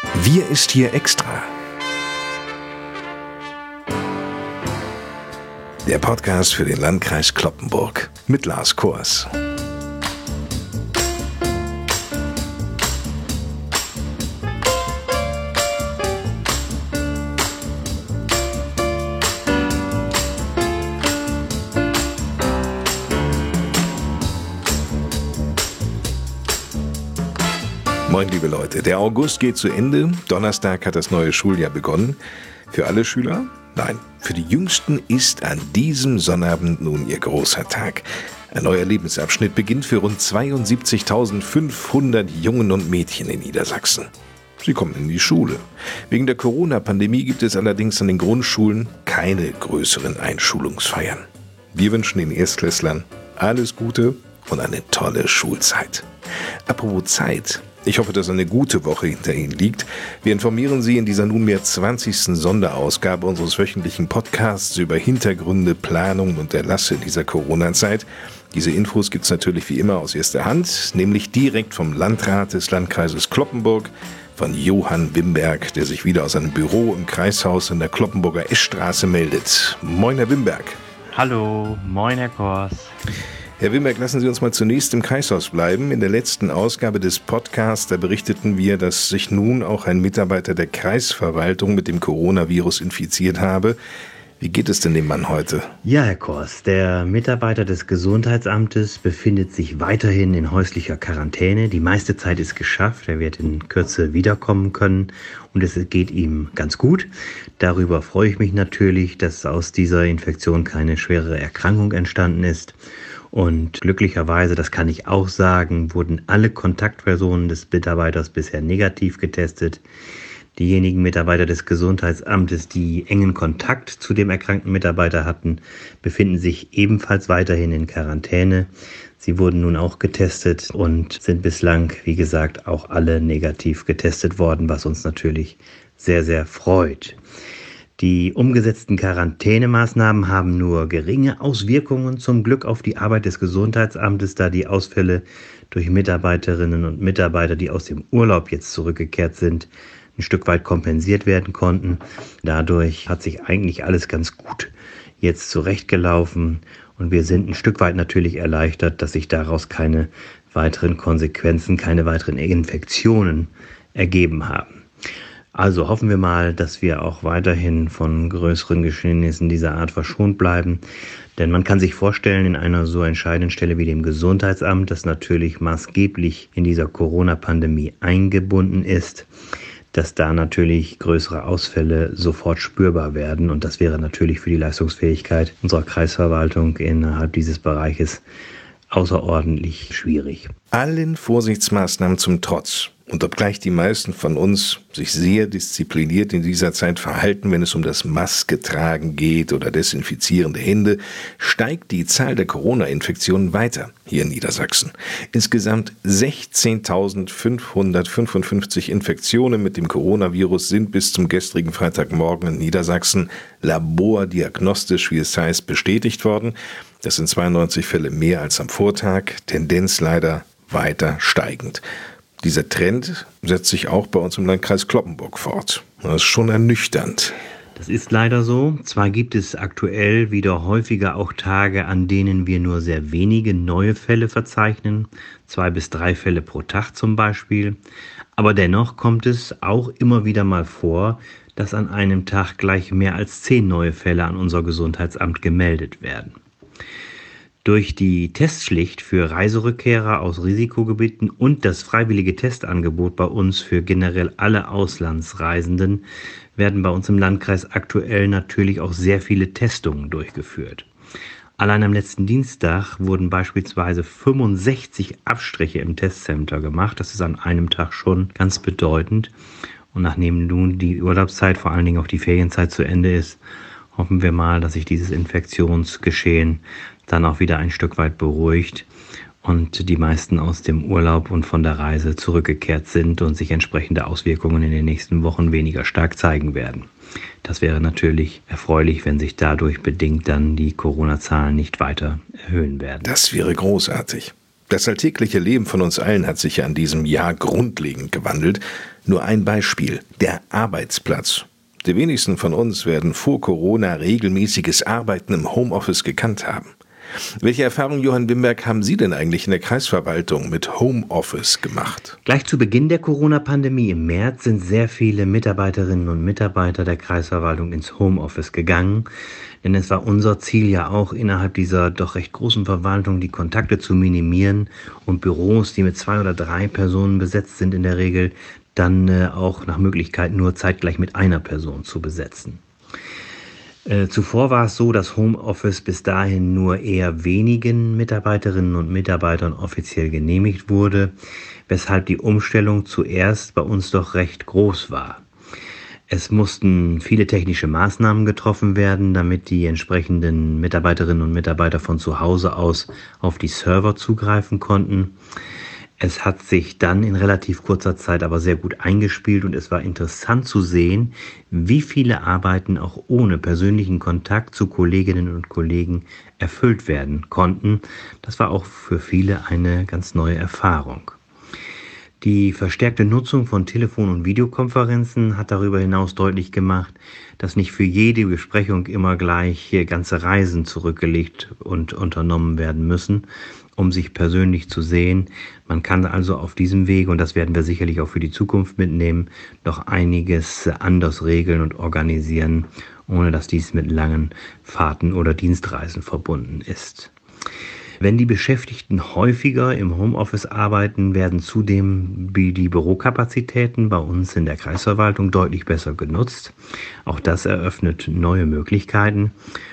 Wir ist hier extra. Der Podcast für den Landkreis Cloppenburg mit Lars Kors. Moin liebe Leute, der August geht zu Ende. Donnerstag hat das neue Schuljahr begonnen. Für alle Schüler? Nein, für die Jüngsten ist an diesem Sonnabend nun ihr großer Tag. Ein neuer Lebensabschnitt beginnt für rund 72.500 Jungen und Mädchen in Niedersachsen. Sie kommen in die Schule. Wegen der Corona-Pandemie gibt es allerdings an den Grundschulen keine größeren Einschulungsfeiern. Wir wünschen den Erstklässlern alles Gute und eine tolle Schulzeit. Apropos Zeit. Ich hoffe, dass eine gute Woche hinter Ihnen liegt. Wir informieren Sie in dieser nunmehr 20. Sonderausgabe unseres wöchentlichen Podcasts über Hintergründe, Planungen und Erlasse dieser Corona-Zeit. Diese Infos gibt es natürlich wie immer aus erster Hand, nämlich direkt vom Landrat des Landkreises Cloppenburg, von Johann Wimberg, der sich wieder aus seinem Büro im Kreishaus in der Cloppenburger Eschstraße meldet. Moin, Herr Wimberg. Hallo, moin, Herr Kors. Herr Wimberg, lassen Sie uns mal zunächst im Kreishaus bleiben. In der letzten Ausgabe des Podcasts, da berichteten wir, dass sich nun auch ein Mitarbeiter der Kreisverwaltung mit dem Coronavirus infiziert habe. Wie geht es denn dem Mann heute? Ja, Herr Kors, der Mitarbeiter des Gesundheitsamtes befindet sich weiterhin in häuslicher Quarantäne. Die meiste Zeit ist geschafft. Er wird in Kürze wiederkommen können und es geht ihm ganz gut. Darüber freue ich mich natürlich, dass aus dieser Infektion keine schwere Erkrankung entstanden ist. Und glücklicherweise, das kann ich auch sagen, wurden alle Kontaktpersonen des Mitarbeiters bisher negativ getestet. Diejenigen Mitarbeiter des Gesundheitsamtes, die engen Kontakt zu dem erkrankten Mitarbeiter hatten, befinden sich ebenfalls weiterhin in Quarantäne. Sie wurden nun auch getestet und sind bislang, wie gesagt, auch alle negativ getestet worden, was uns natürlich sehr, sehr freut. Die umgesetzten Quarantänemaßnahmen haben nur geringe Auswirkungen zum Glück auf die Arbeit des Gesundheitsamtes, da die Ausfälle durch Mitarbeiterinnen und Mitarbeiter, die aus dem Urlaub jetzt zurückgekehrt sind, ein Stück weit kompensiert werden konnten. Dadurch hat sich eigentlich alles ganz gut jetzt zurechtgelaufen und wir sind ein Stück weit natürlich erleichtert, dass sich daraus keine weiteren Konsequenzen, keine weiteren Infektionen ergeben haben. Also hoffen wir mal, dass wir auch weiterhin von größeren Geschehnissen dieser Art verschont bleiben. Denn man kann sich vorstellen, in einer so entscheidenden Stelle wie dem Gesundheitsamt, das natürlich maßgeblich in dieser Corona-Pandemie eingebunden ist, dass da natürlich größere Ausfälle sofort spürbar werden. Und das wäre natürlich für die Leistungsfähigkeit unserer Kreisverwaltung innerhalb dieses Bereiches außerordentlich schwierig. Allen Vorsichtsmaßnahmen zum Trotz und obgleich die meisten von uns sich sehr diszipliniert in dieser Zeit verhalten, wenn es um das Masketragen geht oder Desinfizieren der Hände, steigt die Zahl der Corona-Infektionen weiter hier in Niedersachsen. Insgesamt 16.555 Infektionen mit dem Coronavirus sind bis zum gestrigen Freitagmorgen in Niedersachsen labordiagnostisch, wie es heißt, bestätigt worden. Das sind 92 Fälle mehr als am Vortag, Tendenz leider weiter steigend. Dieser Trend setzt sich auch bei uns im Landkreis Cloppenburg fort. Das ist schon ernüchternd. Das ist leider so. Zwar gibt es aktuell wieder häufiger auch Tage, an denen wir nur sehr wenige neue Fälle verzeichnen, 2 bis 3 Fälle pro Tag zum Beispiel. Aber dennoch kommt es auch immer wieder mal vor, dass an einem Tag gleich mehr als 10 neue Fälle an unser Gesundheitsamt gemeldet werden. Durch die Testpflicht für Reiserückkehrer aus Risikogebieten und das freiwillige Testangebot bei uns für generell alle Auslandsreisenden werden bei uns im Landkreis aktuell natürlich auch sehr viele Testungen durchgeführt. Allein am letzten Dienstag wurden beispielsweise 65 Abstriche im Testcenter gemacht. Das ist an einem Tag schon ganz bedeutend. Und nachdem nun die Urlaubszeit, vor allen Dingen auch die Ferienzeit zu Ende ist, hoffen wir mal, dass sich dieses Infektionsgeschehen dann auch wieder ein Stück weit beruhigt und die meisten aus dem Urlaub und von der Reise zurückgekehrt sind und sich entsprechende Auswirkungen in den nächsten Wochen weniger stark zeigen werden. Das wäre natürlich erfreulich, wenn sich dadurch bedingt dann die Corona-Zahlen nicht weiter erhöhen werden. Das wäre großartig. Das alltägliche Leben von uns allen hat sich ja in diesem Jahr grundlegend gewandelt. Nur ein Beispiel: der Arbeitsplatz. Die wenigsten von uns werden vor Corona regelmäßiges Arbeiten im Homeoffice gekannt haben. Welche Erfahrungen, Johann Wimberg, haben Sie denn eigentlich in der Kreisverwaltung mit Homeoffice gemacht? Gleich zu Beginn der Corona-Pandemie im März sind sehr viele Mitarbeiterinnen und Mitarbeiter der Kreisverwaltung ins Homeoffice gegangen. Denn es war unser Ziel ja auch, innerhalb dieser doch recht großen Verwaltung die Kontakte zu minimieren und Büros, die mit 2 oder 3 Personen besetzt sind in der Regel, dann auch nach Möglichkeit nur zeitgleich mit einer Person zu besetzen. Zuvor war es so, dass Homeoffice bis dahin nur eher wenigen Mitarbeiterinnen und Mitarbeitern offiziell genehmigt wurde, weshalb die Umstellung zuerst bei uns doch recht groß war. Es mussten viele technische Maßnahmen getroffen werden, damit die entsprechenden Mitarbeiterinnen und Mitarbeiter von zu Hause aus auf die Server zugreifen konnten. Es hat sich dann in relativ kurzer Zeit aber sehr gut eingespielt und es war interessant zu sehen, wie viele Arbeiten auch ohne persönlichen Kontakt zu Kolleginnen und Kollegen erfüllt werden konnten. Das war auch für viele eine ganz neue Erfahrung. Die verstärkte Nutzung von Telefon- und Videokonferenzen hat darüber hinaus deutlich gemacht, dass nicht für jede Besprechung immer gleich ganze Reisen zurückgelegt und unternommen werden müssen, um sich persönlich zu sehen. Man kann also auf diesem Weg, und das werden wir sicherlich auch für die Zukunft mitnehmen, noch einiges anders regeln und organisieren, ohne dass dies mit langen Fahrten oder Dienstreisen verbunden ist. Wenn die Beschäftigten häufiger im Homeoffice arbeiten, werden zudem die Bürokapazitäten bei uns in der Kreisverwaltung deutlich besser genutzt. Auch das eröffnet neue Möglichkeiten.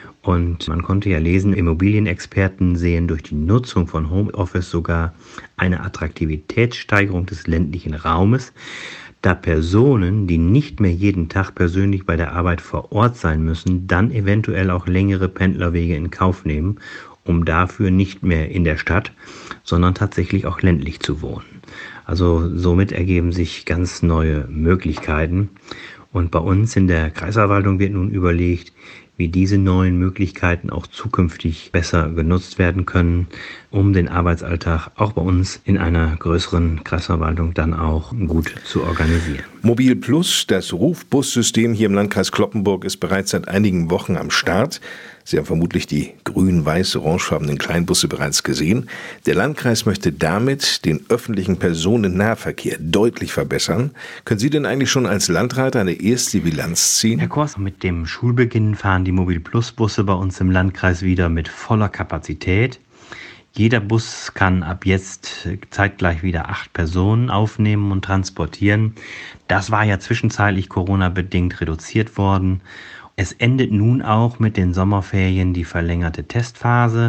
Und man konnte ja lesen, Immobilienexperten sehen durch die Nutzung von Homeoffice sogar eine Attraktivitätssteigerung des ländlichen Raumes, da Personen, die nicht mehr jeden Tag persönlich bei der Arbeit vor Ort sein müssen, dann eventuell auch längere Pendlerwege in Kauf nehmen, um dafür nicht mehr in der Stadt, sondern tatsächlich auch ländlich zu wohnen. Also somit ergeben sich ganz neue Möglichkeiten. Und bei uns in der Kreisverwaltung wird nun überlegt, wie diese neuen Möglichkeiten auch zukünftig besser genutzt werden können, um den Arbeitsalltag auch bei uns in einer größeren Kreisverwaltung dann auch gut zu organisieren. Mobil Plus, das Rufbussystem hier im Landkreis Cloppenburg, ist bereits seit einigen Wochen am Start. Sie haben vermutlich die grün-weiß-orangefarbenen Kleinbusse bereits gesehen. Der Landkreis möchte damit den öffentlichen Personennahverkehr deutlich verbessern. Können Sie denn eigentlich schon als Landrat eine erste Bilanz ziehen? Herr Kors, mit dem Schulbeginn fahren die Mobil-Plus-Busse bei uns im Landkreis wieder mit voller Kapazität. Jeder Bus kann ab jetzt zeitgleich wieder 8 Personen aufnehmen und transportieren. Das war ja zwischenzeitlich Corona-bedingt reduziert worden. Es endet nun auch mit den Sommerferien die verlängerte Testphase.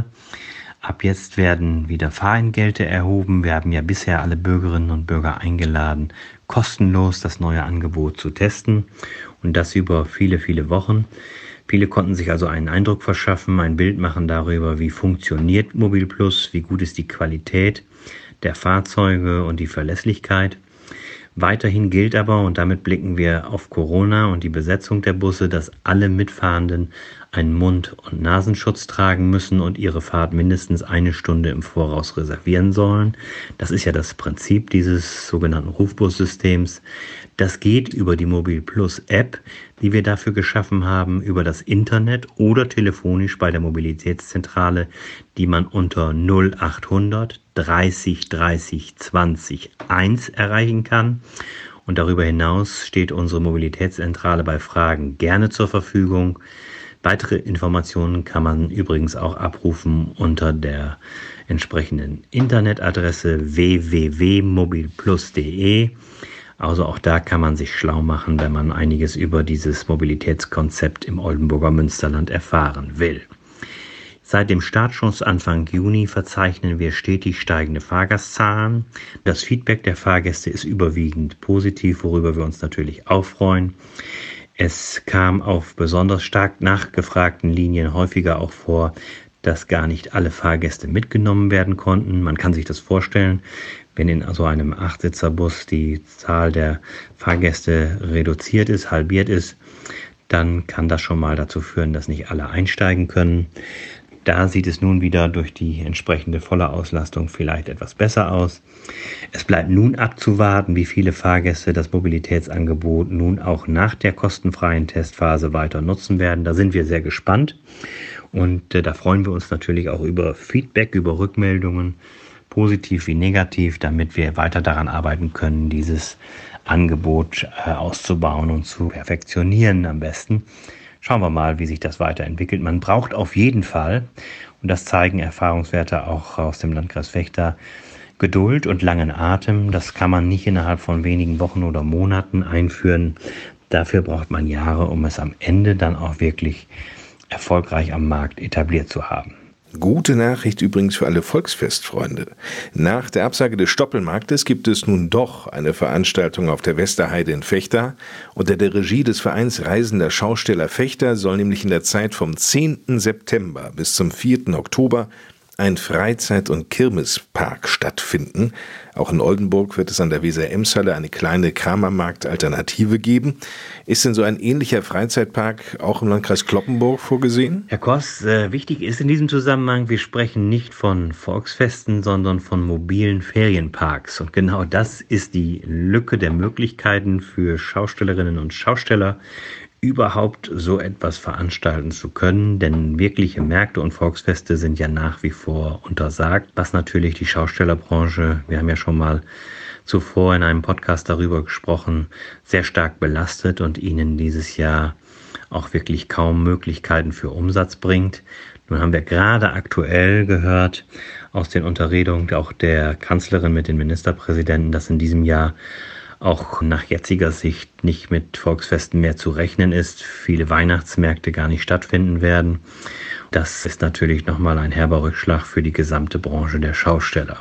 Ab jetzt werden wieder Fahrentgelte erhoben. Wir haben ja bisher alle Bürgerinnen und Bürger eingeladen, kostenlos das neue Angebot zu testen, und das über viele, viele Wochen. Viele konnten sich also einen Eindruck verschaffen, ein Bild machen darüber, wie funktioniert Mobil Plus, wie gut ist die Qualität der Fahrzeuge und die Verlässlichkeit. Weiterhin gilt aber, und damit blicken wir auf Corona und die Besetzung der Busse, dass alle Mitfahrenden einen Mund- und Nasenschutz tragen müssen und ihre Fahrt mindestens 1 Stunde im Voraus reservieren sollen. Das ist ja das Prinzip dieses sogenannten Rufbussystems. Das geht über die Mobil Plus App, die wir dafür geschaffen haben, über das Internet oder telefonisch bei der Mobilitätszentrale, die man unter 0800 30 30 20 1 erreichen kann. Und darüber hinaus steht unsere Mobilitätszentrale bei Fragen gerne zur Verfügung. Weitere Informationen kann man übrigens auch abrufen unter der entsprechenden Internetadresse www.mobilplus.de. Also auch da kann man sich schlau machen, wenn man einiges über dieses Mobilitätskonzept im Oldenburger Münsterland erfahren will. Seit dem Startschuss Anfang Juni verzeichnen wir stetig steigende Fahrgastzahlen. Das Feedback der Fahrgäste ist überwiegend positiv, worüber wir uns natürlich auch freuen. Es kam auf besonders stark nachgefragten Linien häufiger auch vor, dass gar nicht alle Fahrgäste mitgenommen werden konnten. Man kann sich das vorstellen, wenn in so einem 8-Sitzer-Bus die Zahl der Fahrgäste reduziert ist, halbiert ist, dann kann das schon mal dazu führen, dass nicht alle einsteigen können. Da sieht es nun wieder durch die entsprechende volle Auslastung vielleicht etwas besser aus. Es bleibt nun abzuwarten, wie viele Fahrgäste das Mobilitätsangebot nun auch nach der kostenfreien Testphase weiter nutzen werden. Da sind wir sehr gespannt und da freuen wir uns natürlich auch über Feedback, über Rückmeldungen, positiv wie negativ, damit wir weiter daran arbeiten können, dieses Angebot auszubauen und zu perfektionieren am besten. Schauen wir mal, wie sich das weiterentwickelt. Man braucht auf jeden Fall, und das zeigen Erfahrungswerte auch aus dem Landkreis Vechta, Geduld und langen Atem. Das kann man nicht innerhalb von wenigen Wochen oder Monaten einführen. Dafür braucht man Jahre, um es am Ende dann auch wirklich erfolgreich am Markt etabliert zu haben. Gute Nachricht übrigens für alle Volksfestfreunde. Nach der Absage des Stoppelmarktes gibt es nun doch eine Veranstaltung auf der Westerheide in Vechta. Unter der Regie des Vereins Reisender Schausteller Vechta soll nämlich in der Zeit vom 10. September bis zum 4. Oktober ein Freizeit- und Kirmespark stattfinden. Auch in Oldenburg wird es an der Weser-Ems-Halle eine kleine Kramermarkt-Alternative geben. Ist denn so ein ähnlicher Freizeitpark auch im Landkreis Cloppenburg vorgesehen? Herr Koss, wichtig ist in diesem Zusammenhang, wir sprechen nicht von Volksfesten, sondern von mobilen Ferienparks. Und genau das ist die Lücke der Möglichkeiten für Schaustellerinnen und Schausteller, überhaupt so etwas veranstalten zu können, denn wirkliche Märkte und Volksfeste sind ja nach wie vor untersagt, was natürlich die Schaustellerbranche, wir haben ja schon mal zuvor in einem Podcast darüber gesprochen, sehr stark belastet und ihnen dieses Jahr auch wirklich kaum Möglichkeiten für Umsatz bringt. Nun haben wir gerade aktuell gehört aus den Unterredungen auch der Kanzlerin mit den Ministerpräsidenten, dass in diesem Jahr auch nach jetziger Sicht nicht mit Volksfesten mehr zu rechnen ist, viele Weihnachtsmärkte gar nicht stattfinden werden. Das ist natürlich nochmal ein herber Rückschlag für die gesamte Branche der Schausteller.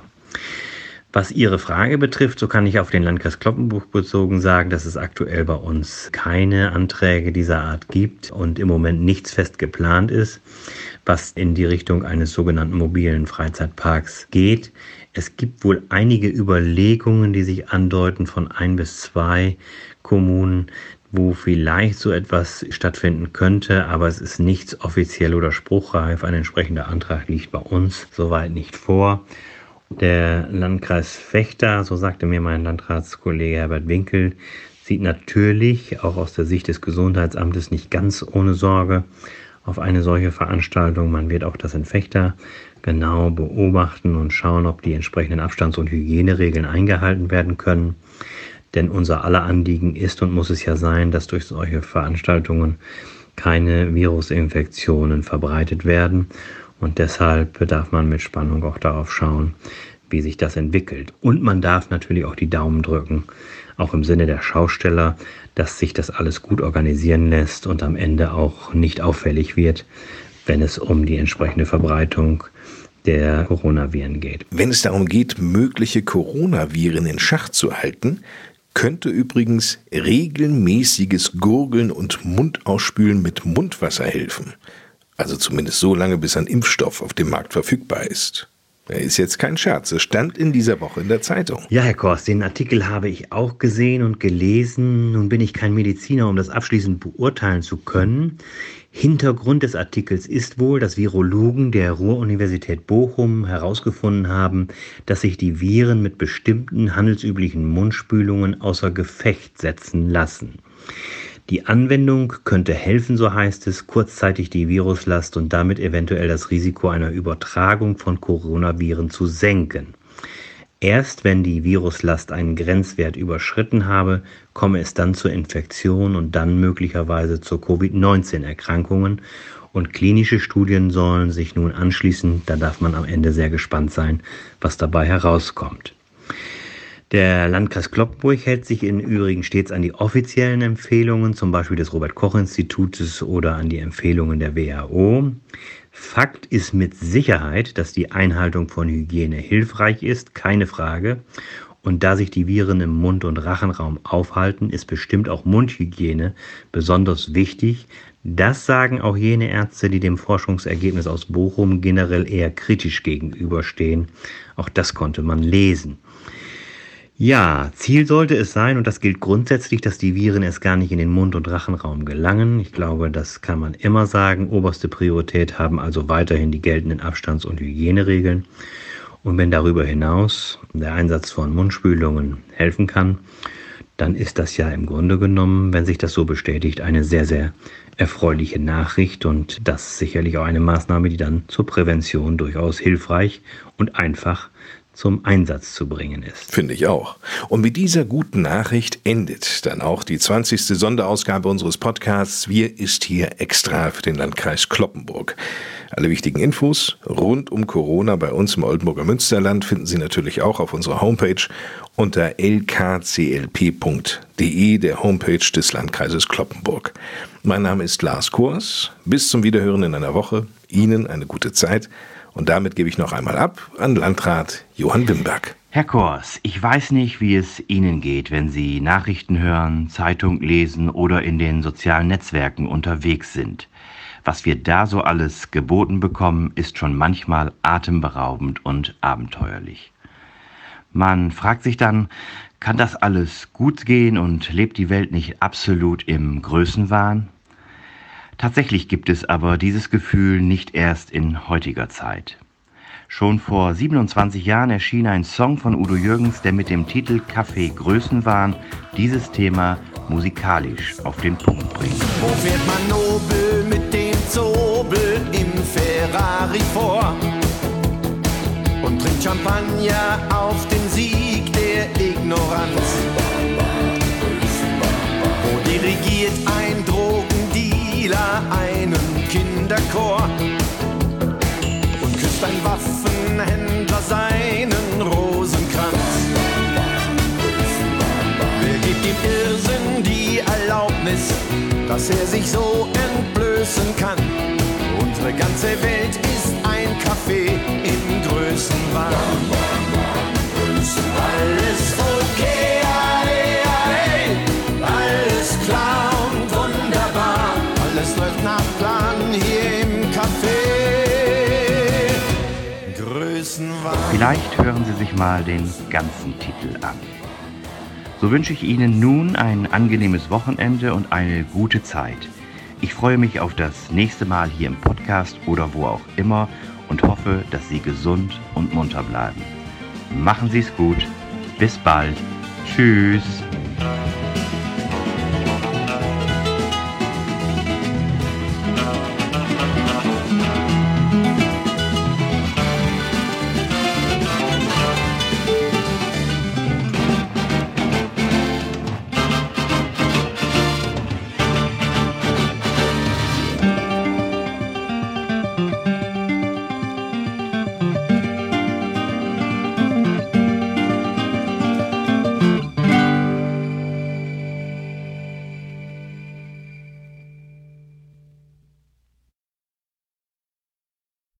Was Ihre Frage betrifft, so kann ich auf den Landkreis Cloppenburg bezogen sagen, dass es aktuell bei uns keine Anträge dieser Art gibt und im Moment nichts fest geplant ist, was in die Richtung eines sogenannten mobilen Freizeitparks geht. Es gibt wohl einige Überlegungen, die sich andeuten von 1 bis 2 Kommunen, wo vielleicht so etwas stattfinden könnte, aber es ist nichts offiziell oder spruchreif. Ein entsprechender Antrag liegt bei uns soweit nicht vor. Der Landkreis Vechta, so sagte mir mein Landratskollege Herbert Winkel, sieht natürlich auch aus der Sicht des Gesundheitsamtes nicht ganz ohne Sorge auf eine solche Veranstaltung. Man wird auch das in Vechta genau beobachten und schauen, ob die entsprechenden Abstands- und Hygieneregeln eingehalten werden können. Denn unser aller Anliegen ist und muss es ja sein, dass durch solche Veranstaltungen keine Virusinfektionen verbreitet werden. Und deshalb darf man mit Spannung auch darauf schauen, wie sich das entwickelt. Und man darf natürlich auch die Daumen drücken, auch im Sinne der Schausteller, dass sich das alles gut organisieren lässt und am Ende auch nicht auffällig wird, wenn es um die entsprechende Verbreitung der Coronaviren geht. Wenn es darum geht, mögliche Coronaviren in Schach zu halten, könnte übrigens regelmäßiges Gurgeln und Mundausspülen mit Mundwasser helfen. Also zumindest so lange, bis ein Impfstoff auf dem Markt verfügbar ist. Er ist jetzt kein Scherz, es stand in dieser Woche in der Zeitung. Ja, Herr Kors, den Artikel habe ich auch gesehen und gelesen. Nun bin ich kein Mediziner, um das abschließend beurteilen zu können. Hintergrund des Artikels ist wohl, dass Virologen der Ruhr-Universität Bochum herausgefunden haben, dass sich die Viren mit bestimmten handelsüblichen Mundspülungen außer Gefecht setzen lassen. Die Anwendung könnte helfen, so heißt es, kurzzeitig die Viruslast und damit eventuell das Risiko einer Übertragung von Coronaviren zu senken. Erst wenn die Viruslast einen Grenzwert überschritten habe, komme es dann zur Infektion und dann möglicherweise zur Covid-19-Erkrankungen. Und klinische Studien sollen sich nun anschließen. Da darf man am Ende sehr gespannt sein, was dabei herauskommt. Der Landkreis Cloppenburg hält sich im Übrigen stets an die offiziellen Empfehlungen, zum Beispiel des Robert-Koch-Institutes oder an die Empfehlungen der WHO. Fakt ist mit Sicherheit, dass die Einhaltung von Hygiene hilfreich ist, keine Frage. Und da sich die Viren im Mund- und Rachenraum aufhalten, ist bestimmt auch Mundhygiene besonders wichtig. Das sagen auch jene Ärzte, die dem Forschungsergebnis aus Bochum generell eher kritisch gegenüberstehen. Auch das konnte man lesen. Ja, Ziel sollte es sein, und das gilt grundsätzlich, dass die Viren erst gar nicht in den Mund- und Rachenraum gelangen. Ich glaube, das kann man immer sagen. Oberste Priorität haben also weiterhin die geltenden Abstands- und Hygieneregeln. Und wenn darüber hinaus der Einsatz von Mundspülungen helfen kann, dann ist das ja im Grunde genommen, wenn sich das so bestätigt, eine sehr, sehr erfreuliche Nachricht, und das ist sicherlich auch eine Maßnahme, die dann zur Prävention durchaus hilfreich und einfach zum Einsatz zu bringen ist. Finde ich auch. Und mit dieser guten Nachricht endet dann auch die 20. Sonderausgabe unseres Podcasts Wir ist hier extra für den Landkreis Cloppenburg. Alle wichtigen Infos rund um Corona bei uns im Oldenburger Münsterland finden Sie natürlich auch auf unserer Homepage unter lkclp.de, der Homepage des Landkreises Cloppenburg. Mein Name ist Lars Kors. Bis zum Wiederhören in einer Woche. Ihnen eine gute Zeit. Und damit gebe ich noch einmal ab an Landrat Johann Wimberg. Herr Kors, ich weiß nicht, wie es Ihnen geht, wenn Sie Nachrichten hören, Zeitung lesen oder in den sozialen Netzwerken unterwegs sind. Was wir da so alles geboten bekommen, ist schon manchmal atemberaubend und abenteuerlich. Man fragt sich dann, kann das alles gut gehen und lebt die Welt nicht absolut im Größenwahn? Tatsächlich gibt es aber dieses Gefühl nicht erst in heutiger Zeit. Schon vor 27 Jahren erschien ein Song von Udo Jürgens, der mit dem Titel Kaffee Größenwahn dieses Thema musikalisch auf den Punkt bringt. Wo fährt man nobel mit dem Zobel im Ferrari vor und trinkt Champagner auf den Sieg der Ignoranz? Wo dirigiert ein Drogendealer einen Kinderchor und küsst ein Waffenhändler seinen Rosenkranz? Wer gibt dem Irrsinn die Erlaubnis, dass er sich so entblößen kann? Unsere ganze Welt ist ein Café im Größenwahn. Alles okay, alles klar und wunderbar. Alles läuft nach Plan hier im Café Größenwahn. Vielleicht hören Sie sich mal den ganzen Titel an. So wünsche ich Ihnen nun ein angenehmes Wochenende und eine gute Zeit. Ich freue mich auf das nächste Mal hier im Podcast oder wo auch immer und hoffe, dass Sie gesund und munter bleiben. Machen Sie es gut. Bis bald. Tschüss.